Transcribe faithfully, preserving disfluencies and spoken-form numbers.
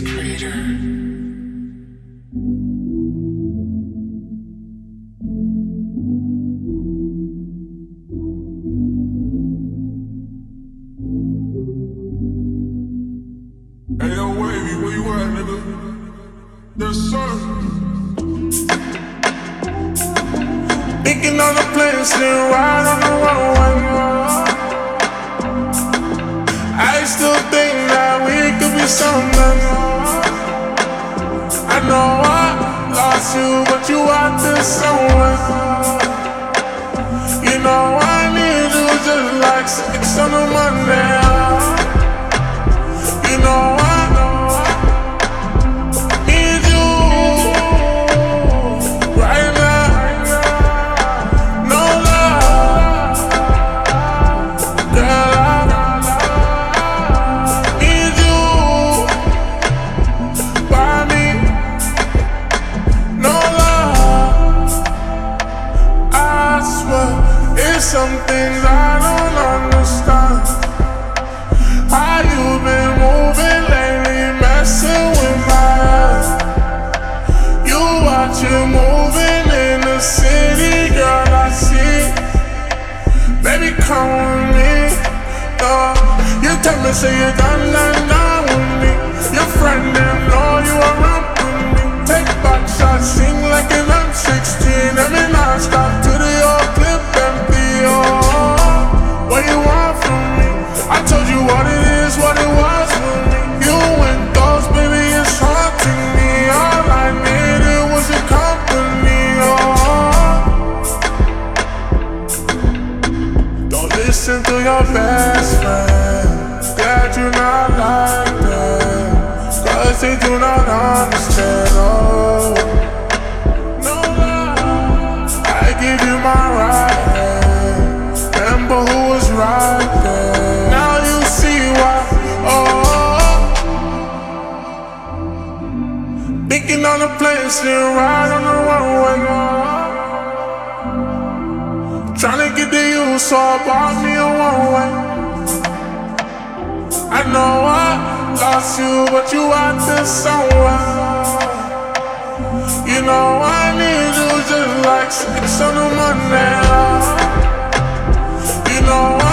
Hey, yo, Wavy, where you at, nigga? Yes, sir. Thinking on the plane, sitting right on the runway. I still think that we could be something. I know I lost you, but you out there somewhere. You know I need you just like six on a Monday. You know I need you right now. No love, girl, I need you by me. No love, I swear it's some things I don't understand. How you been moving lately, messing with my head? You watch you moving in the city, girl, I see. Baby, come with me. No, you tell me, say you're done, done, done with me. Your friend, them know you are up with me. Take back shots, sing like an M sixteen. Every night, stop to the old clip empty. Oh, what you want from me? I told you what it is, what it was for me. You and those, baby, it's haunting me. All I needed was your company. Oh, don't listen to your best friend. Glad you're not like them, cause they do not understand. Oh, no love, I give you my right hand. Remember who was right there. Now you see why. Oh, thinking on the plane, sitting right on the runway. Tryna get to you, so I bought me a one-way. I know I lost you, but you out there somewhere. You know I need you just like six on a Monday. You know